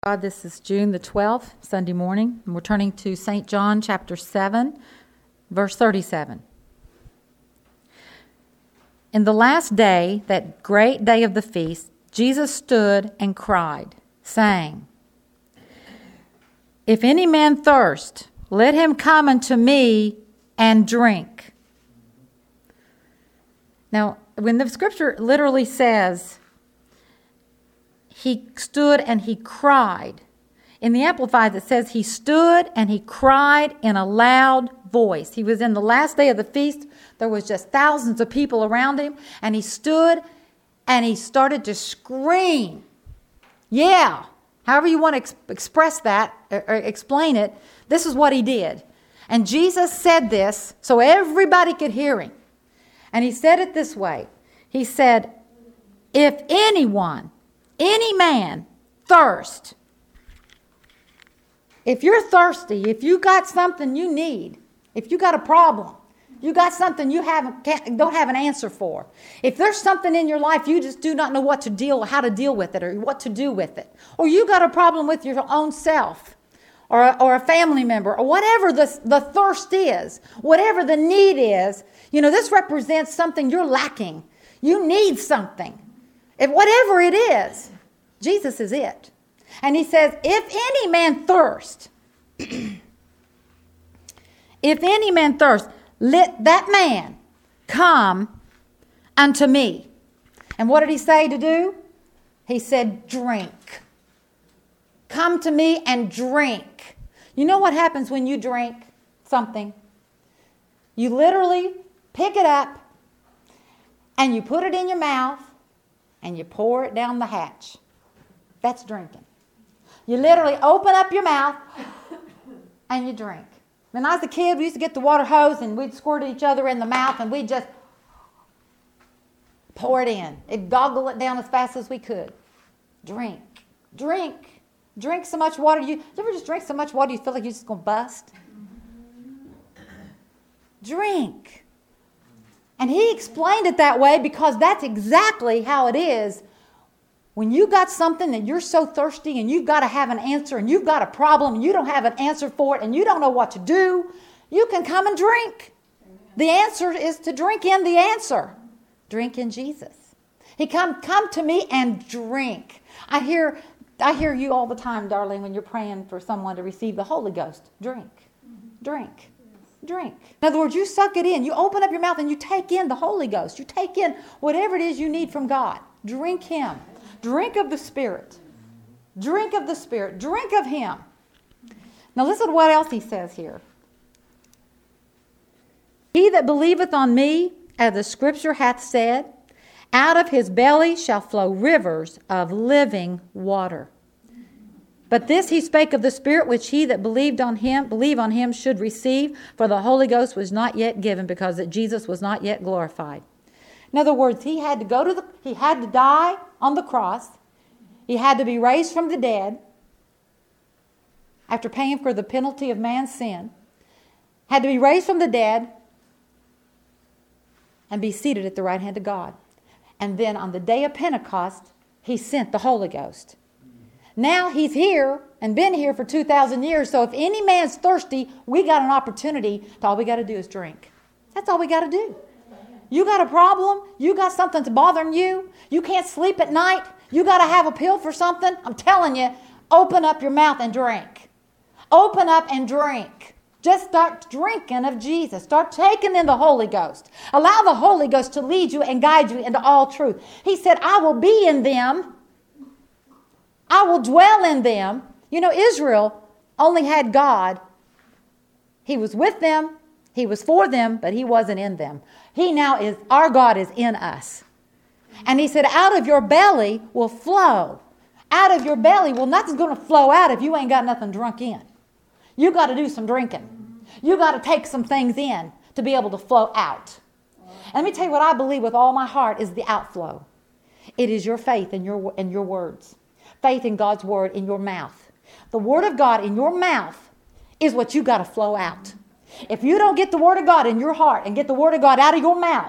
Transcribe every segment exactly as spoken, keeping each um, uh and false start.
God, this is June the twelfth, Sunday morning, and we're turning to Saint John chapter seven, verse thirty-seven. In the last day, that great day of the feast, Jesus stood and cried, saying, "If any man thirst, let him come unto me and drink." Now, when the scripture literally says, he stood and he cried. In the Amplified, it says he stood and he cried in a loud voice. He was in the last day of the feast. There was just thousands of people around him. And he stood and he started to scream. Yeah, however you want to ex- express that or, or explain it, this is what he did. And Jesus said this so everybody could hear him. And he said it this way. He said, "If anyone, any man, thirst." If you're thirsty, if you got something you need, if you got a problem, you got something you haven't can't, don't have an answer for, if there's something in your life you just do not know what to deal, how to deal with it, or what to do with it, or you got a problem with your own self, or a, or a family member, or whatever the the thirst is, whatever the need is, you know, this represents something you're lacking. You need something. If whatever it is, Jesus is it. And he says, if any man thirst, if any man thirst, let that man come unto me. And what did he say to do? He said, drink. Come to me and drink. You know what happens when you drink something? You literally pick it up and you put it in your mouth and you pour it down the hatch. That's drinking. You literally open up your mouth and you drink. When I was a kid, we used to get the water hose and we'd squirt each other in the mouth and we'd just pour it in. It'd goggle it down as fast as we could. Drink. Drink. Drink so much water. You, you ever just drink so much water you feel like you're just going to bust? Drink. And he explained it that way because that's exactly how it is. When you got something that you're so thirsty and you've got to have an answer and you've got a problem and you don't have an answer for it and you don't know what to do, you can come and drink. The answer is to drink in the answer. Drink in Jesus. He come come to me and drink. I hear I hear you all the time, darling, when you're praying for someone to receive the Holy Ghost. Drink. Drink. Drink. In other words, you suck it in. You open up your mouth and you take in the Holy Ghost. You take in whatever it is you need from God. Drink Him. Drink of the Spirit. Drink of the Spirit. Drink of Him. Now listen to what else He says here. He that believeth on me, as the Scripture hath said, out of his belly shall flow rivers of living water. But this he spake of the Spirit, which he that believed on him, believe on him should receive, for the Holy Ghost was not yet given, because that Jesus was not yet glorified. In other words, he had to go to the, he had to die on the cross. He had to be raised from the dead after paying for the penalty of man's sin. Had to be raised from the dead and be seated at the right hand of God. And then on the day of Pentecost, he sent the Holy Ghost. Now he's here and been here for two thousand years. So if any man's thirsty, we got an opportunity. All we got to do is drink. That's all we got to do. You got a problem? You got something to bothering you? You can't sleep at night? You got to have a pill for something? I'm telling you, open up your mouth and drink. Open up and drink. Just start drinking of Jesus. Start taking in the Holy Ghost. Allow the Holy Ghost to lead you and guide you into all truth. He said, I will be in them. I will dwell in them. You know, Israel only had God. He was with them. He was for them, but He wasn't in them. He now is, our God is in us. And He said, out of your belly will flow. Out of your belly, well, nothing's going to flow out if you ain't got nothing drunk in. You got to do some drinking. You got to take some things in to be able to flow out. And let me tell you what I believe with all my heart is the outflow. It is your faith in your, in your words. Faith in God's word in your mouth. The word of God in your mouth is what you got to flow out. If you don't get the word of God in your heart and get the word of God out of your mouth,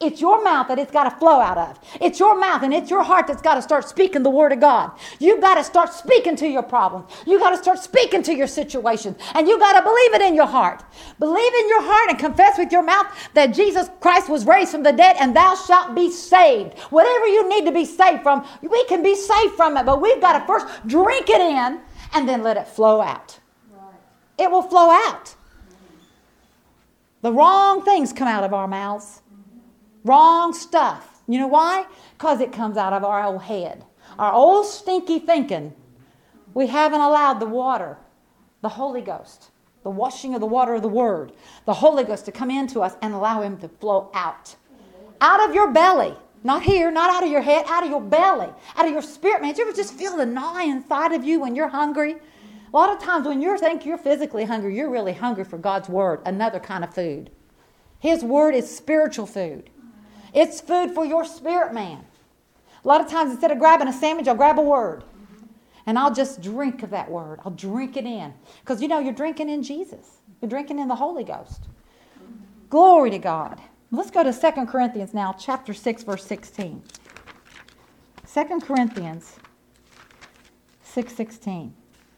It's your mouth that it's got to flow out of. It's your mouth and it's your heart that's got to start speaking the word of God. You've got to start speaking to your problems. You've got to start speaking to your situations. And you've got to believe it in your heart. Believe in your heart and confess with your mouth that Jesus Christ was raised from the dead and thou shalt be saved. Whatever you need to be saved from, we can be saved from it. But we've got to first drink it in and then let it flow out. It will flow out. The wrong things come out of our mouths. Wrong stuff. You know why? Because it comes out of our old head. Our old stinky thinking. We haven't allowed the water, the Holy Ghost, the washing of the water of the Word, the Holy Ghost to come into us and allow Him to flow out. Out of your belly. Not here, not out of your head, out of your belly, out of your spirit, man. Do you ever just feel the gnaw inside of you when you're hungry? A lot of times when you think you're physically hungry, you're really hungry for God's Word, another kind of food. His Word is spiritual food. It's food for your spirit, man. A lot of times instead of grabbing a sandwich, I'll grab a Word. And I'll just drink of that Word. I'll drink it in. Because, you know, you're drinking in Jesus. You're drinking in the Holy Ghost. Glory to God. Let's go to Second Corinthians now, chapter six, verse sixteen. Second Corinthians six sixteen.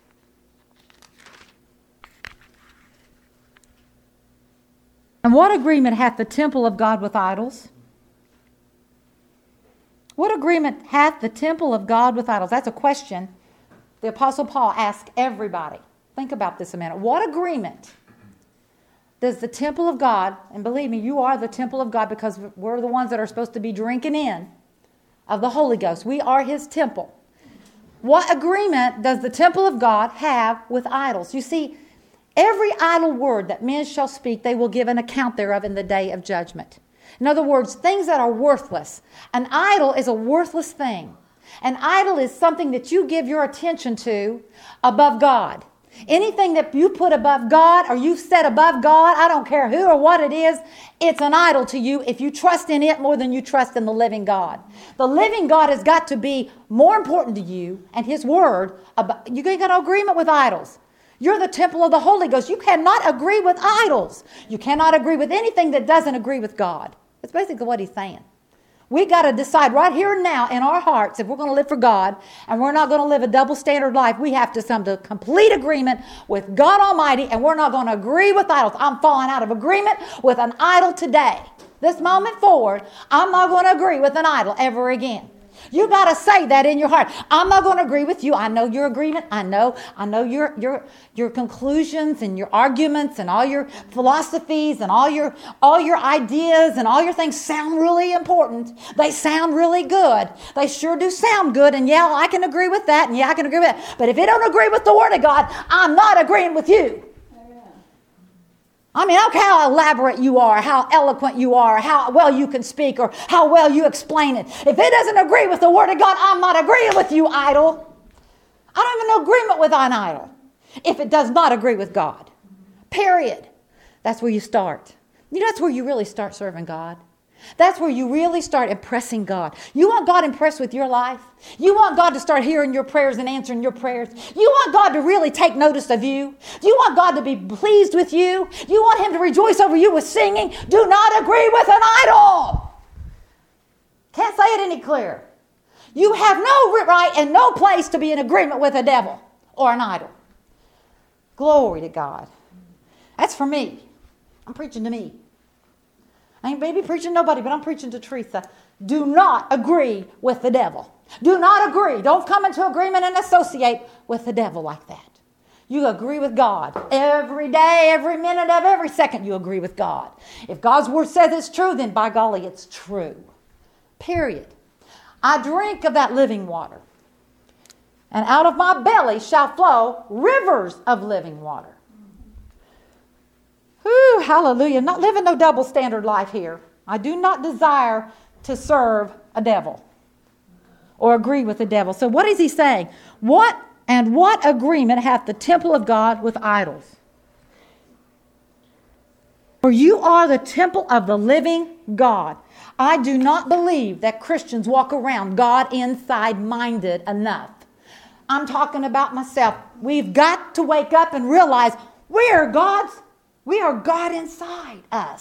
And what agreement hath the temple of God with idols? What agreement hath the temple of God with idols? That's a question the Apostle Paul asked everybody. Think about this a minute. What agreement does the temple of God, and believe me, you are the temple of God because we're the ones that are supposed to be drinking in of the Holy Ghost. We are His temple. What agreement does the temple of God have with idols? You see, every idle word that men shall speak, they will give an account thereof in the day of judgment. In other words, things that are worthless. An idol is a worthless thing. An idol is something that you give your attention to above God. Anything that you put above God or you set above God, I don't care who or what it is, it's an idol to you if you trust in it more than you trust in the living God. The living God has got to be more important to you and His Word. About, you got an agreement with idols. You're the temple of the Holy Ghost. You cannot agree with idols. You cannot agree with anything that doesn't agree with God. That's basically what he's saying. We got to decide right here and now in our hearts if we're going to live for God and we're not going to live a double standard life. We have to come to complete agreement with God Almighty and we're not going to agree with idols. I'm falling out of agreement with an idol today. This moment forward, I'm not going to agree with an idol ever again. You got to say that in your heart. I'm not going to agree with you. I know your agreement. I know, I know your your your conclusions and your arguments and all your philosophies and all your all your ideas and all your things sound really important. They sound really good. They sure do sound good. And yeah, I can agree with that. And yeah, I can agree with that. But if it don't agree with the Word of God, I'm not agreeing with you. I mean, I don't care how elaborate you are, how eloquent you are, how well you can speak, or how well you explain it. If it doesn't agree with the Word of God, I'm not agreeing with you, idol. I don't even know agreement with an idol if it does not agree with God. Period. That's where you start. You know, that's where you really start serving God. That's where you really start impressing God. You want God impressed with your life? You want God to start hearing your prayers and answering your prayers? You want God to really take notice of you? Do you want God to be pleased with you? You want Him to rejoice over you with singing? Do not agree with an idol. Can't say it any clearer. You have no right and no place to be in agreement with a devil or an idol. Glory to God. That's for me. I'm preaching to me. I ain't maybe preaching to nobody, but I'm preaching to Teresa. Do not agree with the devil. Do not agree. Don't come into agreement and associate with the devil like that. You agree with God. Every day, every minute of every second, you agree with God. If God's Word says it's true, then by golly, it's true. Period. I drink of that living water. And out of my belly shall flow rivers of living water. Whew, hallelujah. Not living no double standard life here. I do not desire to serve a devil or agree with the devil. So what is he saying? What and what agreement hath the temple of God with idols? For you are the temple of the living God. I do not believe that Christians walk around God inside minded enough. I'm talking about myself. We've got to wake up and realize we are God's We are God inside us.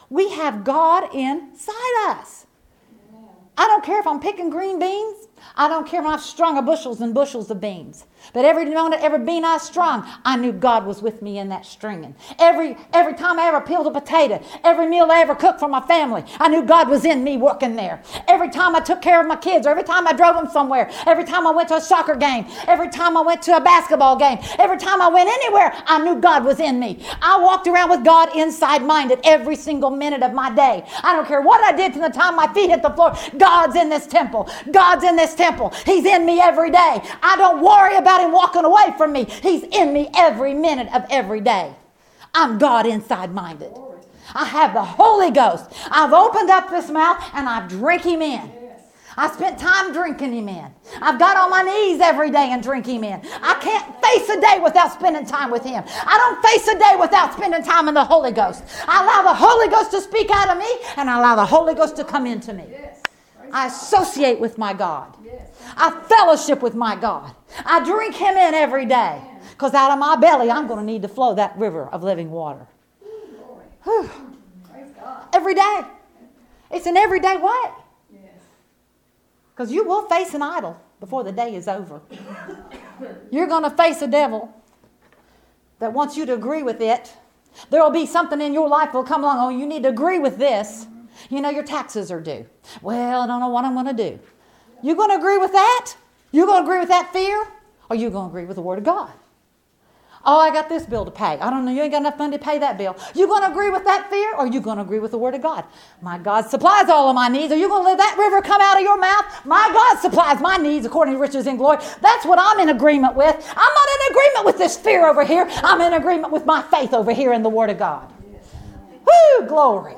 We have God inside us. I don't care if I'm picking green beans. I don't care if I've strung a bushels and bushels of beans. But every moment, every bean I strung, I knew God was with me in that stringing. Every every time I ever peeled a potato, every meal I ever cooked for my family, I knew God was in me working there. Every time I took care of my kids, or every time I drove them somewhere, every time I went to a soccer game, every time I went to a basketball game, every time I went anywhere, I knew God was in me. I walked around with God inside minded every single minute of my day. I don't care what I did from the time my feet hit the floor. God's in this temple. God's in this temple. He's in me every day. I don't worry about him walking away from me. He's in me every minute of every day. I'm God inside minded. I have the Holy Ghost. I've opened up this mouth and I drink him in. I spent time drinking him in. I've got on my knees every day and drink him in. I can't face a day without spending time with him. I don't face a day without spending time in the Holy Ghost. I allow the Holy Ghost to speak out of me and I allow the Holy Ghost to come into me. I associate with my God. I fellowship with my God. I drink him in every day. Because out of my belly, I'm going to need to flow that river of living water. Whew. Every day. It's an everyday way. Because you will face an idol before the day is over. You're going to face a devil that wants you to agree with it. There will be something in your life that will come along. Oh, you need to agree with this. You know, your taxes are due. Well, I don't know what I'm going to do. You going to agree with that? You going to agree with that fear? Or you going to agree with the Word of God? Oh, I got this bill to pay. I don't know. You ain't got enough money to pay that bill. You going to agree with that fear? Or you going to agree with the Word of God? My God supplies all of my needs. Are you going to let that river come out of your mouth? My God supplies my needs according to riches in glory. That's what I'm in agreement with. I'm not in agreement with this fear over here. I'm in agreement with my faith over here in the Word of God. Woo, glory.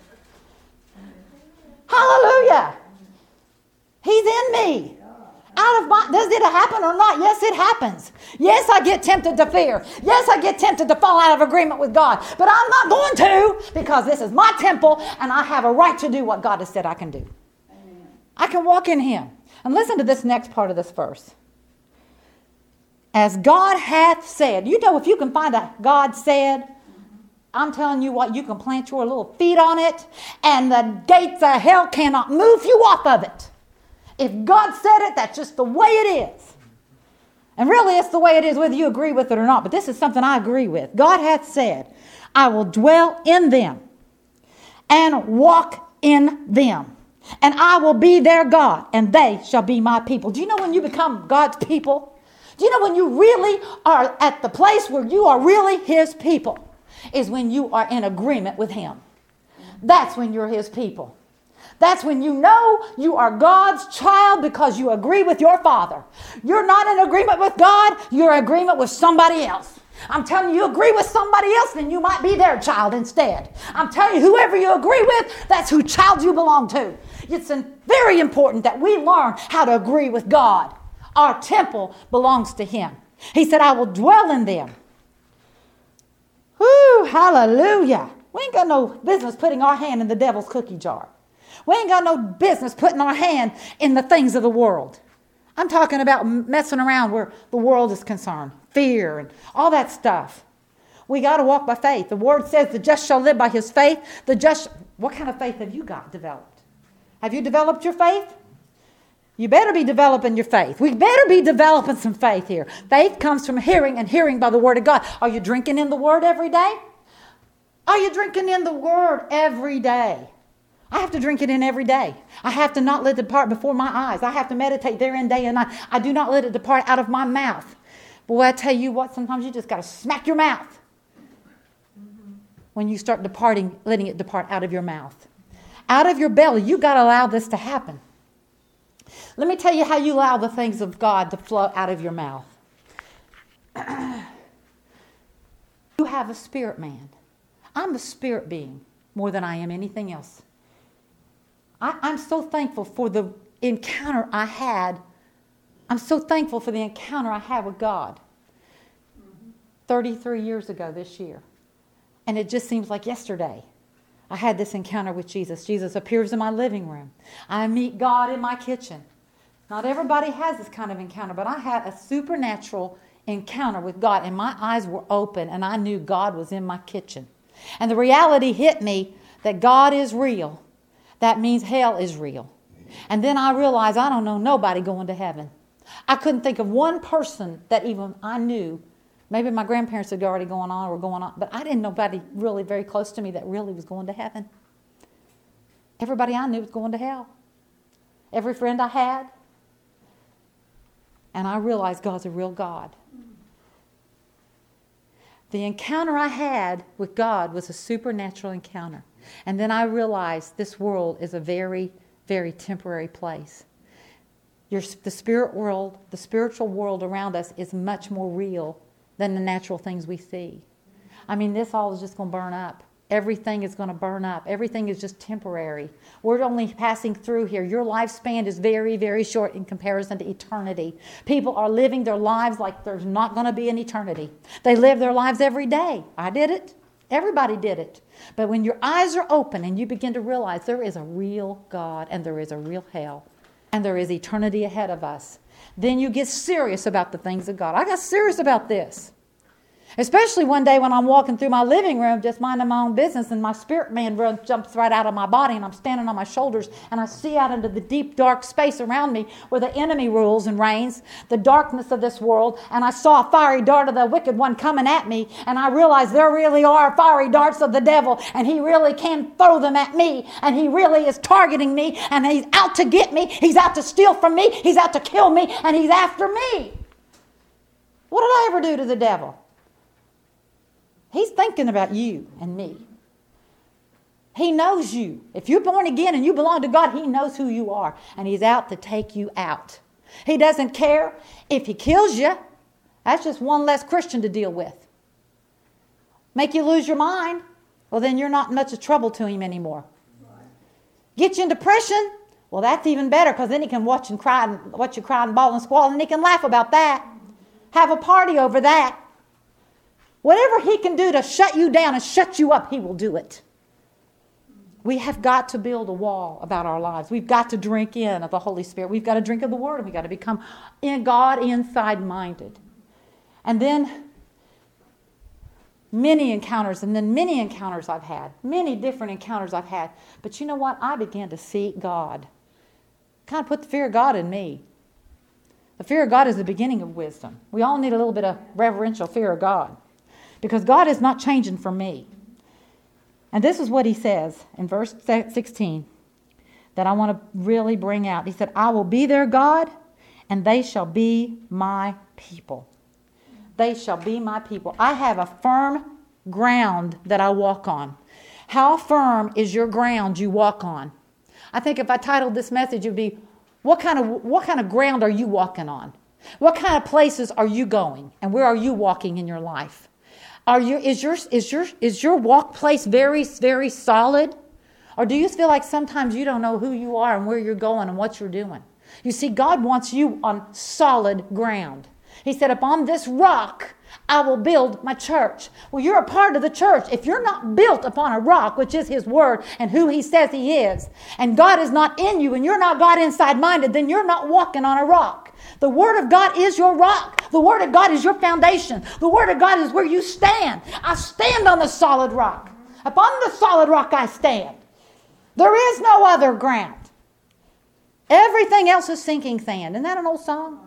Hallelujah. He's in me. Out of my, does it happen or not? Yes, it happens. Yes, I get tempted to fear. Yes, I get tempted to fall out of agreement with God. But I'm not going to, because this is my temple and I have a right to do what God has said I can do. Amen. I can walk in him. And listen to this next part of this verse. As God hath said. You know, if you can find a God said, I'm telling you what, you can plant your little feet on it and the gates of hell cannot move you off of it. If God said it, that's just the way it is. And really, it's the way it is whether you agree with it or not. But this is something I agree with. God hath said, I will dwell in them and walk in them. And I will be their God, and they shall be my people. Do you know when you become God's people? Do you know when you really are at the place where you are really his people? Is when you are in agreement with him. That's when you're his people. That's when you know you are God's child because you agree with your Father. You're not in agreement with God, you're in agreement with somebody else. I'm telling you, you agree with somebody else, then you might be their child instead. I'm telling you, whoever you agree with, that's who child you belong to. It's very important that we learn how to agree with God. Our temple belongs to him. He said, I will dwell in them. Whoo, hallelujah. We ain't got no business putting our hand in the devil's cookie jar. We ain't got no business putting our hand in the things of the world. I'm talking about messing around where the world is concerned. Fear and all that stuff. We got to walk by faith. The word says the just shall live by his faith. The just, what kind of faith have you got developed? Have you developed your faith? You better be developing your faith. We better be developing some faith here. Faith comes from hearing and hearing by the Word of God. Are you drinking in the Word every day? Are you drinking in the Word every day? I have to drink it in every day. I have to not let it depart before my eyes. I have to meditate therein day and night. I do not let it depart out of my mouth. Boy, I tell you what, sometimes you just got to smack your mouth when you start departing, letting it depart out of your mouth. Out of your belly, you got to allow this to happen. Let me tell you how you allow the things of God to flow out of your mouth. You have a spirit man. I'm a spirit being more than I am anything else. I, I'm so thankful for the encounter I had. I'm so thankful for the encounter I had with God thirty-three years ago this year. And it just seems like yesterday. I had this encounter with Jesus. Jesus appears in my living room. I meet God in my kitchen. Not everybody has this kind of encounter, but I had a supernatural encounter with God, and my eyes were open, and I knew God was in my kitchen. And the reality hit me that God is real, that means hell is real. And then I realized I don't know nobody going to heaven. I couldn't think of one person that even I knew. Maybe my grandparents had already gone on or going on, but I didn't know nobody really very close to me that really was going to heaven. Everybody I knew was going to hell. Every friend I had. And I realized God's a real God. The encounter I had with God was a supernatural encounter. And then I realized this world is a very, very temporary place. Your, the spirit world, the spiritual world around us is much more real than the natural things we see. I mean, this all is just going to burn up. Everything is going to burn up. Everything is just temporary. We're only passing through here. Your lifespan is very, very short in comparison to eternity. People are living their lives like there's not going to be an eternity. They live their lives every day. I did it. Everybody did it. But when your eyes are open and you begin to realize there is a real God and there is a real hell and there is eternity ahead of us, then you get serious about the things of God. I got serious about this. Especially one day when I'm walking through my living room just minding my own business and my spirit man run, jumps right out of my body and I'm standing on my shoulders and I see out into the deep dark space around me where the enemy rules and reigns, the darkness of this world, and I saw a fiery dart of the wicked one coming at me and I realized there really are fiery darts of the devil and he really can throw them at me and he really is targeting me and he's out to get me, he's out to steal from me, he's out to kill me and he's after me. What did I ever do to the devil? He's thinking about you and me. He knows you. If you're born again and you belong to God, He knows who you are. And He's out to take you out. He doesn't care if He kills you. That's just one less Christian to deal with. Make you lose your mind. Well, then you're not much of trouble to Him anymore. Get you in depression. Well, that's even better because then He can watch and cry and watch you cry and bawl and squall and He can laugh about that. Have a party over that. Whatever He can do to shut you down and shut you up, He will do it. We have got to build a wall about our lives. We've got to drink in of the Holy Spirit. We've got to drink of the Word and we've got to become in God inside minded. And then many encounters, and then many encounters I've had. Many different encounters I've had. But you know what? I began to seek God. Kind of put the fear of God in me. The fear of God is the beginning of wisdom. We all need a little bit of reverential fear of God. Because God is not changing for me. And this is what He says in verse sixteen that I want to really bring out. He said, I will be their God and they shall be my people. They shall be my people. I have a firm ground that I walk on. How firm is your ground you walk on? I think if I titled this message, it would be, what kind of, what kind of ground are you walking on? What kind of places are you going? And where are you walking in your life? Are you, is your, is your, is your walk place very, very solid? Or do you feel like sometimes you don't know who you are and where you're going and what you're doing? You see, God wants you on solid ground. He said, upon this rock, I will build my church. Well, you're a part of the church. If you're not built upon a rock, which is His Word and who He says He is, and God is not in you and you're not God inside minded, then you're not walking on a rock. The Word of God is your rock. The Word of God is your foundation. The Word of God is where you stand. I stand on the solid rock. Upon the solid rock I stand. There is no other ground. Everything else is sinking sand. Isn't that an old song?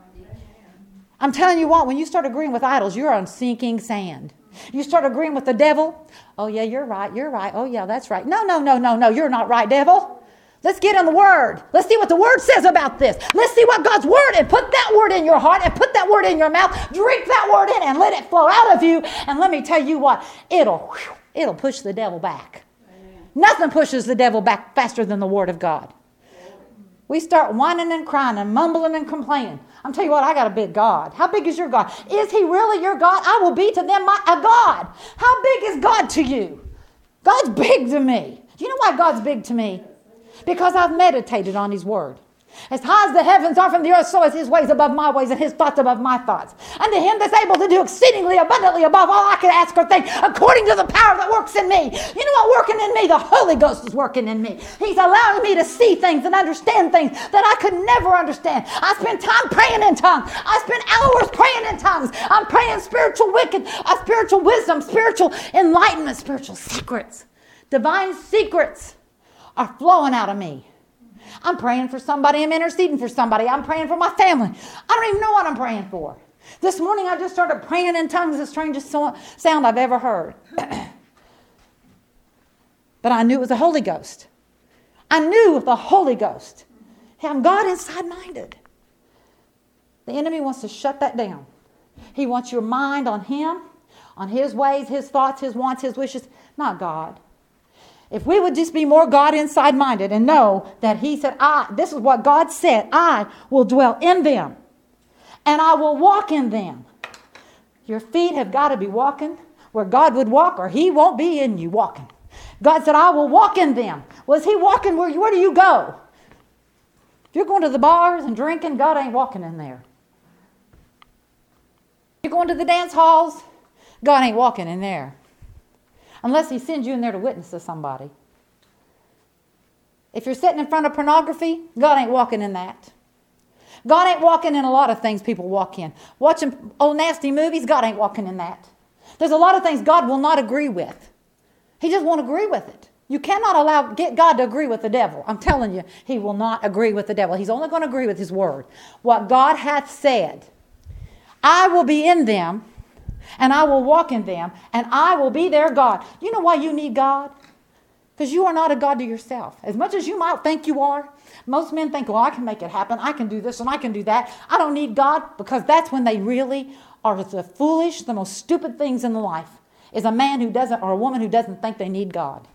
I'm telling you what, when you start agreeing with idols, you're on sinking sand. You start agreeing with the devil. Oh, yeah, you're right. You're right. Oh, yeah, that's right. No, no, no, no, no. You're not right, devil. Let's get in the Word. Let's see what the Word says about this. Let's see what God's Word, and put that Word in your heart and put that Word in your mouth. Drink that Word in and let it flow out of you. And let me tell you what, it'll, it'll push the devil back. Amen. Nothing pushes the devil back faster than the Word of God. We start whining and crying and mumbling and complaining. I'm telling you what, I got a big God. How big is your God? Is He really your God? I will be to them my, a God. How big is God to you? God's big to me. Do you know why God's big to me? Because I've meditated on His Word. As high as the heavens are from the earth, so is His ways above my ways and His thoughts above my thoughts. And to Him that's able to do exceedingly abundantly above all I can ask or think, according to the power that works in me. You know what working in me? The Holy Ghost is working in me. He's allowing me to see things and understand things that I could never understand. I spend time praying in tongues. I spend hours praying in tongues. I'm praying spiritual wicked, uh, spiritual wisdom, spiritual enlightenment, spiritual secrets Divine secrets are flowing out of me. I'm praying for somebody. I'm interceding for somebody. I'm praying for my family. I don't even know what I'm praying for. This morning I just started praying in tongues, the strangest sound I've ever heard. But I knew it was the Holy Ghost. I knew it was the Holy Ghost. I'm God inside-minded. The enemy wants to shut that down. He wants your mind on him, on his ways, his thoughts, his wants, his wishes, not God. If we would just be more God inside-minded and know that he said, I, this is what God said, I will dwell in them and I will walk in them. Your feet have got to be walking where God would walk, or he won't be in you walking. God said, I will walk in them. Was he walking where, where do you go? If you're going to the bars and drinking, God ain't walking in there. If you're going to the dance halls, God ain't walking in there. Unless he sends you in there to witness to somebody. If you're sitting in front of pornography, God ain't walking in that. God ain't walking in a lot of things people walk in. Watching old nasty movies, God ain't walking in that. There's a lot of things God will not agree with. He just won't agree with it. You cannot allow get God to agree with the devil. I'm telling you, he will not agree with the devil. He's only going to agree with his word. What God hath said, I will be in them, and I will walk in them, and I will be their God. You know why you need God? Because you are not a God to yourself. As much as you might think you are, most men think, well, I can make it happen. I can do this and I can do that. I don't need God, because that's when they really are the foolish, the most stupid things in life, is a man who doesn't, or a woman who doesn't think they need God.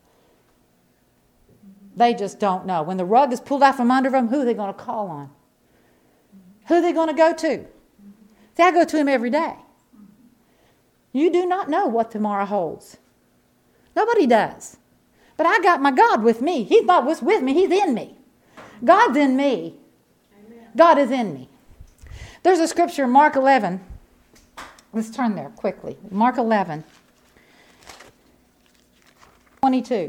They just don't know. When the rug is pulled out from under them, who are they going to call on? Who are they going to go to? See, I go to him every day. You do not know what tomorrow holds. Nobody does. But I got my God with me. He's not just with me, he's in me. God's in me. Amen. God is in me. There's a scripture in Mark eleven. Let's turn there quickly. Mark eleven, twenty-two.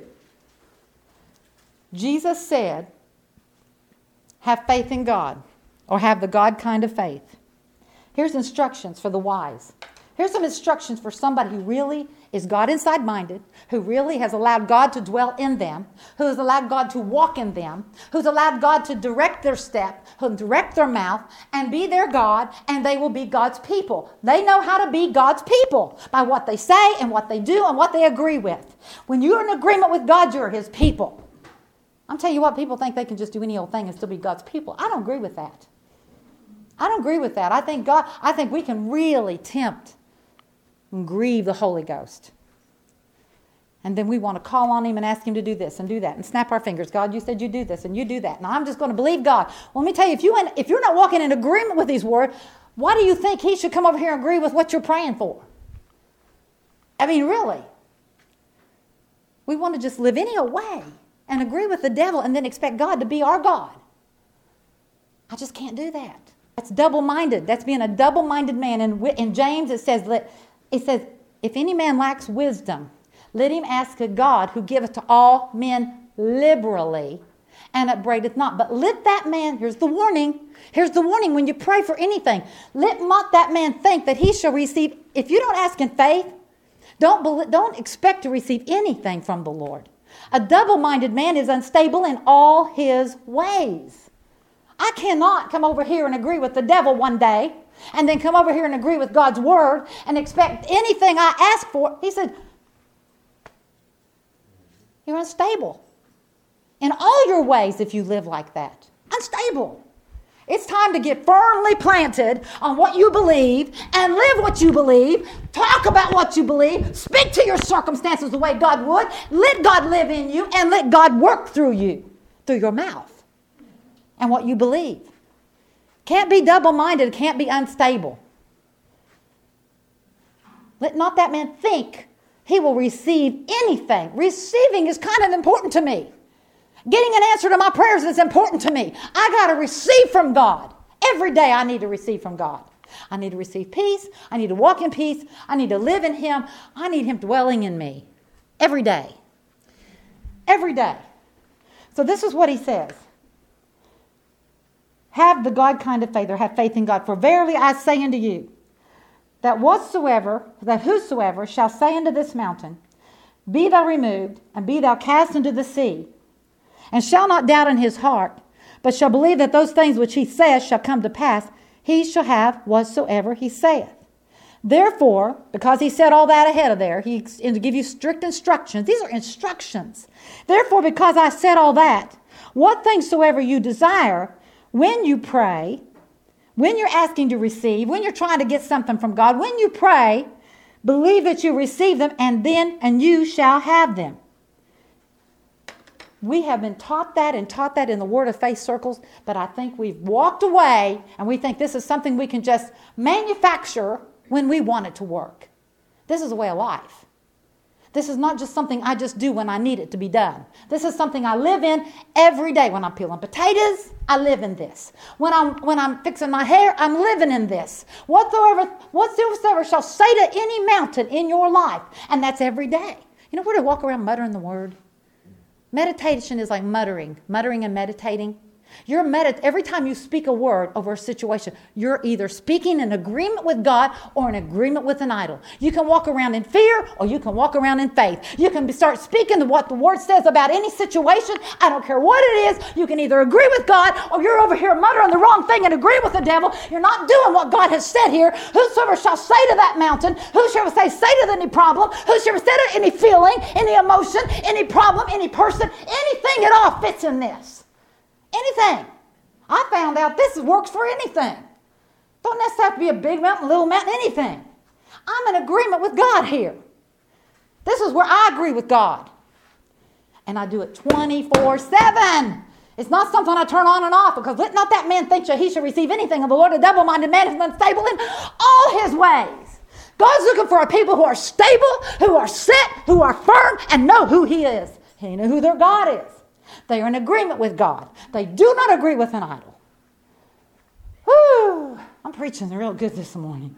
Jesus said, have faith in God, or have the God kind of faith. Here's instructions for the wise. Here's some instructions for somebody who really is God inside-minded, who really has allowed God to dwell in them, who has allowed God to walk in them, who's allowed God to direct their step, who direct their mouth, and be their God, and they will be God's people. They know how to be God's people by what they say and what they do and what they agree with. When you're in agreement with God, you're his people. I'm telling you what, people think they can just do any old thing and still be God's people. I don't agree with that. I don't agree with that. I think God, I think we can really tempt and grieve the Holy Ghost. And then we want to call on him and ask him to do this and do that and snap our fingers. God, you said you do this and you do that. And I'm just going to believe God. Well, let me tell you, if, you, if you're not walking in agreement with his word, why do you think he should come over here and agree with what you're praying for? I mean, really. We want to just live any old way and agree with the devil and then expect God to be our God. I just can't do that. That's double-minded. That's being a double-minded man. And in James it says, let, it says, if any man lacks wisdom, let him ask of God, who giveth to all men liberally, and upbraideth not. But let that man, here's the warning, here's the warning when you pray for anything. Let not that man think that he shall receive, if you don't ask in faith, don't, don't expect to receive anything from the Lord. A double-minded man is unstable in all his ways. I cannot come over here and agree with the devil one day and then come over here and agree with God's word and expect anything I ask for. He said, you're unstable in all your ways if you live like that. Unstable. It's time to get firmly planted on what you believe and live what you believe. Talk about what you believe. Speak to your circumstances the way God would. Let God live in you and let God work through you, through your mouth and what you believe. Can't be double-minded. Can't be unstable. Let not that man think he will receive anything. Receiving is kind of important to me. Getting an answer to my prayers is important to me. I got to receive from God. Every day I need to receive from God. I need to receive peace. I need to walk in peace. I need to live in him. I need him dwelling in me. Every day. Every day. So this is what he says. Have the God kind of faith, or have faith in God. For verily I say unto you, that whatsoever, that whosoever shall say unto this mountain, be thou removed, and be thou cast into the sea, and shall not doubt in his heart, but shall believe that those things which he saith shall come to pass, he shall have whatsoever he saith. Therefore, because he said all that ahead of there, he to give you strict instructions. These are instructions. Therefore, because I said all that, what things soever you desire, when you pray, when you're asking to receive, when you're trying to get something from God, when you pray, believe that you receive them, and then, and you shall have them. We have been taught that and taught that in the Word of Faith circles, but I think we've walked away and we think this is something we can just manufacture when we want it to work. This is a way of life. This is not just something I just do when I need it to be done. This is something I live in every day. When I'm peeling potatoes, I live in this. When I'm when I'm fixing my hair, I'm living in this. Whatsoever, whatsoever shall say to any mountain in your life, and that's every day. You know, we're to walk around muttering the Word. Meditation is like muttering, muttering and meditating. You're medit- every time you speak a word over a situation, you're either speaking in agreement with God or in agreement with an idol. You can walk around in fear or you can walk around in faith. You can start speaking to what the Word says about any situation. I don't care what it is. You can either agree with God or you're over here muttering the wrong thing and agree with the devil. You're not doing what God has said here. Whosoever shall say to that mountain, whosoever say, say to any problem, whosoever say to any feeling, any emotion, any problem, any person, anything at all fits in this. Anything. I found out this works for anything. Don't necessarily have to be a big mountain, little mountain, anything. I'm in agreement with God here. This is where I agree with God. And I do it twenty-four seven. It's not something I turn on and off, because let not that man think that he shall receive anything of the Lord. A double-minded man is unstable in all his ways. God's looking for a people who are stable, who are set, who are firm, and know who He is. He knows who their God is. They are in agreement with God. They do not agree with an idol. Whew, I'm preaching real good this morning.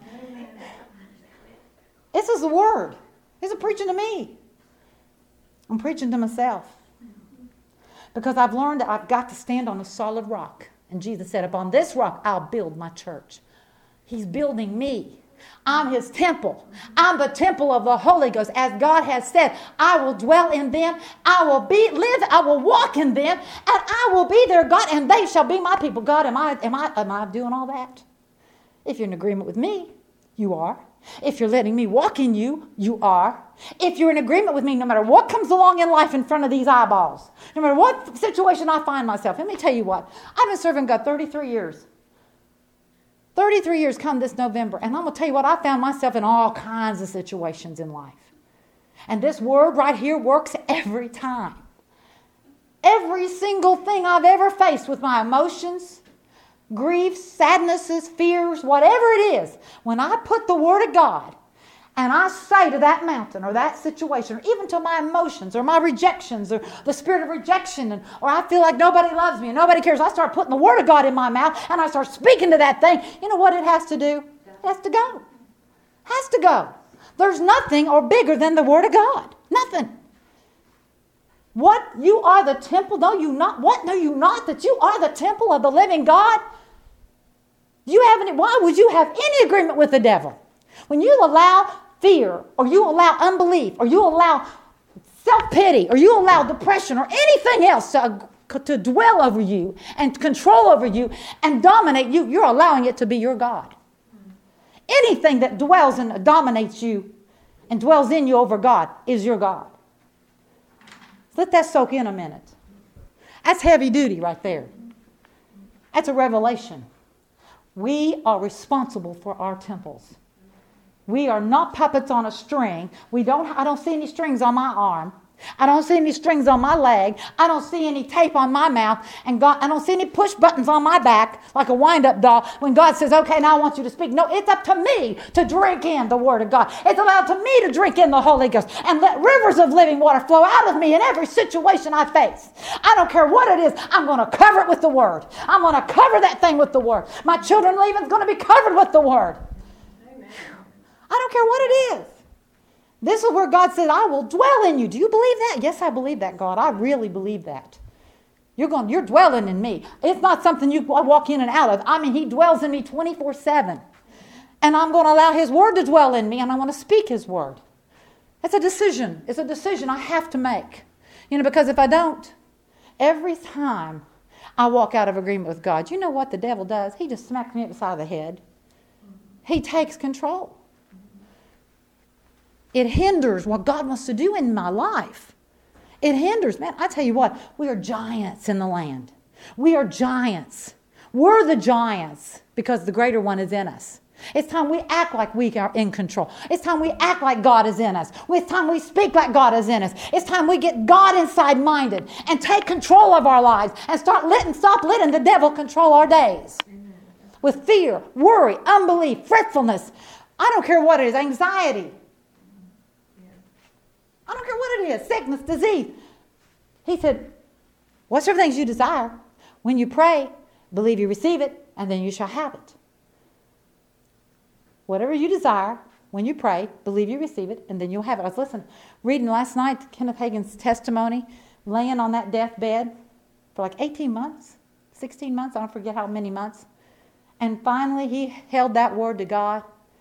This is the Word. He's preaching to me. I'm preaching to myself. Because I've learned that I've got to stand on a solid rock. And Jesus said, upon this rock I'll build my church. He's building me. I'm His temple. I'm the temple of the Holy Ghost. As God has said, I will dwell in them. I will be live. I will walk in them, and I will be their God, and they shall be my people. God, am I am I am I doing all that? If you're in agreement with me, you are. If you're letting me walk in you, you are. If you're in agreement with me, no matter what comes along in life in front of these eyeballs, no matter what situation I find myself, let me tell you what. I've been serving God thirty-three years. thirty-three years come this November, and I'm going to tell you what, I found myself in all kinds of situations in life. And this Word right here works every time. Every single thing I've ever faced with my emotions, griefs, sadnesses, fears, whatever it is, when I put the Word of God and I say to that mountain or that situation, or even to my emotions or my rejections or the spirit of rejection, and, or I feel like nobody loves me and nobody cares, I start putting the Word of God in my mouth and I start speaking to that thing. You know what it has to do? It has to go. It has to go. There's nothing or bigger than the Word of God. Nothing. What? You are the temple? No, you not. What? No, you not. That you are the temple of the living God? You have any, why would you have any agreement with the devil? When you allow fear, or you allow unbelief, or you allow self-pity, or you allow depression, or anything else to, to dwell over you and control over you and dominate you, you're allowing it to be your God. Anything that dwells and dominates you and dwells in you over God is your God. Let that soak in a minute. That's heavy duty right there. That's a revelation. We are responsible for our temples. We are not puppets on a string. We don't. I don't see any strings on my arm. I don't see any strings on my leg. I don't see any tape on my mouth. And God, I don't see any push buttons on my back like a wind-up doll when God says, okay, now I want you to speak. No, it's up to me to drink in the Word of God. It's allowed to me to drink in the Holy Ghost and let rivers of living water flow out of me in every situation I face. I don't care what it is. I'm going to cover it with the Word. I'm going to cover that thing with the Word. My children leaving is going to be covered with the Word. Amen. I don't care what it is. This is where God said, I will dwell in you. Do you believe that? Yes, I believe that, God. I really believe that. You're going, you're dwelling in me. It's not something you walk in and out of. I mean, He dwells in me twenty-four seven. And I'm going to allow His Word to dwell in me, and I want to speak His Word. It's a decision. It's a decision I have to make. You know, because if I don't, every time I walk out of agreement with God, you know what the devil does? He just smacks me upside of the head. He takes control. It hinders what God wants to do in my life. It hinders. Man, I tell you what, we are giants in the land. We are giants. We're the giants because the greater one is in us. It's time we act like we are in control. It's time we act like God is in us. It's time we speak like God is in us. It's time we get God inside minded and take control of our lives and start letting, stop letting the devil control our days. Amen. With fear, worry, unbelief, fretfulness. I don't care what it is, anxiety. I don't care what it is, sickness, disease. He said, whatsoever things you desire, when you pray, believe you receive it, and then you shall have it. Whatever you desire, when you pray, believe you receive it, and then you'll have it. I was listening, reading last night Kenneth Hagin's testimony, laying on that deathbed for like eighteen months, sixteen months, I don't forget how many months. And finally he held that word to God.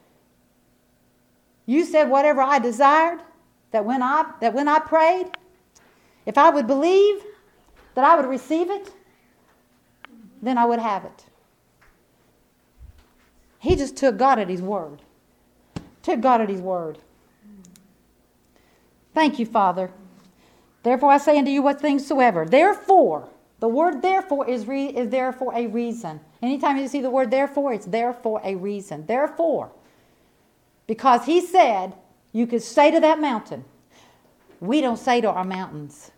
You said whatever I desired, that when I that when I prayed, if I would believe that I would receive it, then I would have it. He just took God at His word. Took God at His word. Thank you, Father. Therefore I say unto you what things soever. Therefore, the word therefore is, re, is there for a reason. Anytime you see the word therefore, it's there for a reason. Therefore, because He said, you could say to that mountain. We don't say to our mountains.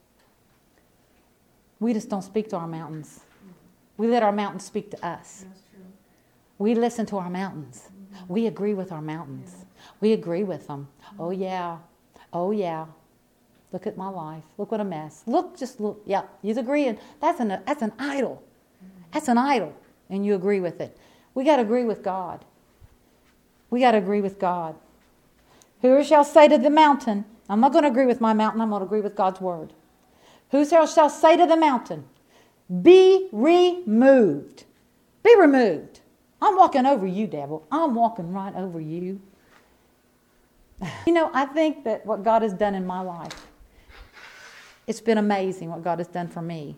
We just don't speak to our mountains. We let our mountains speak to us. That's true. We listen to our mountains. Mm-hmm. We agree with our mountains. Yeah. We agree with them. Mm-hmm. Oh, yeah. Oh, yeah. Look at my life. Look what a mess. Look, just look. Yeah, you're agreeing. That's an, that's an idol. Mm-hmm. That's an idol. And you agree with it. We got to agree with God. We got to agree with God. Whoever shall say to the mountain, I'm not going to agree with my mountain, I'm going to agree with God's word. Whosoever shall say to the mountain, be removed. Be removed. I'm walking over you, devil. I'm walking right over you. You know, I think that what God has done in my life, it's been amazing what God has done for me.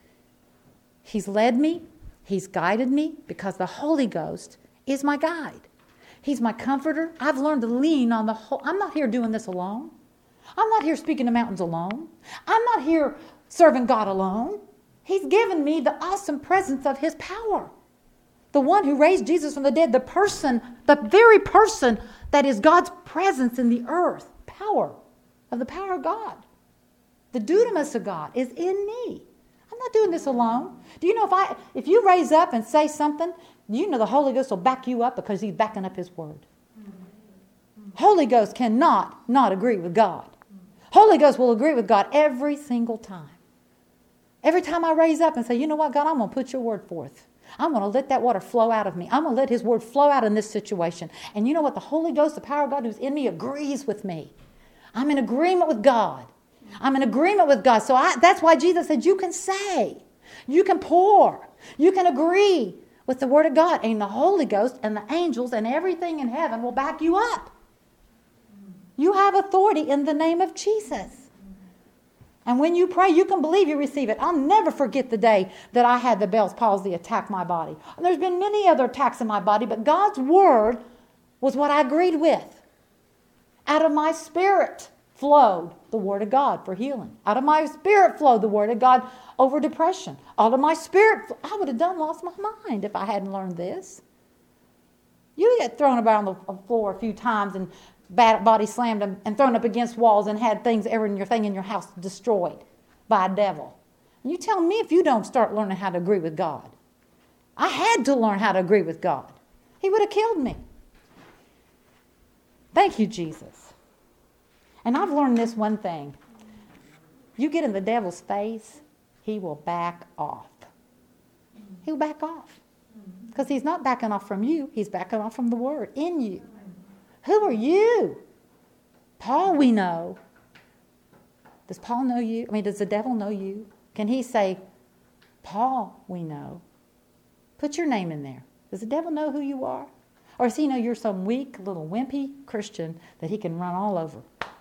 He's led me. He's guided me because the Holy Ghost is my guide. He's my comforter. I've learned to lean on the whole. I'm not here doing this alone. I'm not here speaking to mountains alone. I'm not here serving God alone. He's given me the awesome presence of His power. The one who raised Jesus from the dead, the person, the very person that is God's presence in the earth. Power of the power of God. The dunamis of God is in me. I'm not doing this alone. Do you know if I, if you raise up and say something, you know the Holy Ghost will back you up because He's backing up His word. Holy Ghost cannot not agree with God. Holy Ghost will agree with God every single time. Every time I raise up and say, you know what, God, I'm going to put your word forth. I'm going to let that water flow out of me. I'm going to let His word flow out in this situation. And you know what? The Holy Ghost, the power of God who's in me, agrees with me. I'm in agreement with God. I'm in agreement with God. So I, that's why Jesus said, you can say, you can pour, you can agree with the word of God. And the Holy Ghost and the angels and everything in heaven will back you up. You have authority in the name of Jesus. And when you pray, you can believe you receive it. I'll never forget the day that I had the Bell's palsy attack my body. And there's been many other attacks in my body, but God's word was what I agreed with. Out of my spirit flowed the word of God for healing. Out of my spirit flowed the word of God over depression. Out of my spirit, I would have done lost my mind if I hadn't learned this. You get thrown about on the floor a few times and bad body slammed and, and thrown up against walls and had things, every your thing in your house destroyed by a devil. And you tell me if you don't start learning how to agree with God. I had to learn how to agree with God. He would have killed me. Thank you, Jesus. And I've learned this one thing. You get in the devil's face, he will back off. He'll back off. Because he's not backing off from you. He's backing off from the word in you. Who are you? Paul, we know. Does Paul know you? I mean, does the devil know you? Can he say, Paul, we know? Put your name in there. Does the devil know who you are? Or does he know you're some weak, little wimpy Christian that he can run all over?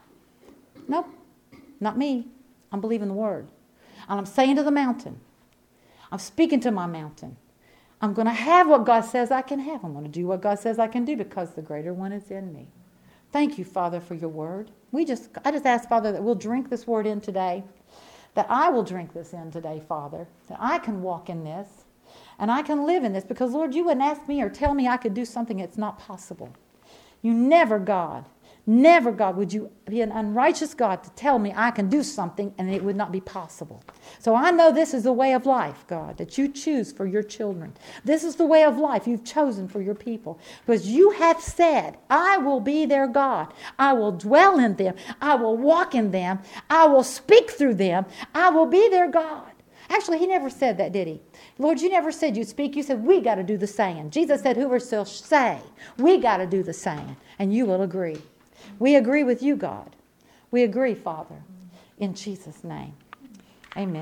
Nope, not me. I'm believing the word. And I'm saying to the mountain, I'm speaking to my mountain. I'm going to have what God says I can have. I'm going to do what God says I can do because the greater one is in me. Thank you, Father, for your word. We just, I just ask, Father, that we'll drink this word in today, that I will drink this in today, Father, that I can walk in this and I can live in this because, Lord, you wouldn't ask me or tell me I could do something that's not possible. You never, God, never, God, would you be an unrighteous God to tell me I can do something and it would not be possible. So I know this is the way of life, God, that you choose for your children. This is the way of life you've chosen for your people. Because you have said, I will be their God. I will dwell in them. I will walk in them. I will speak through them. I will be their God. Actually, he never said that, did he? Lord, you never said you'd speak. You said, we got to do the saying. Jesus said, whoever shall say, we got to do the saying. And you will agree. We agree with you, God. We agree, Father. In Jesus' name. Amen.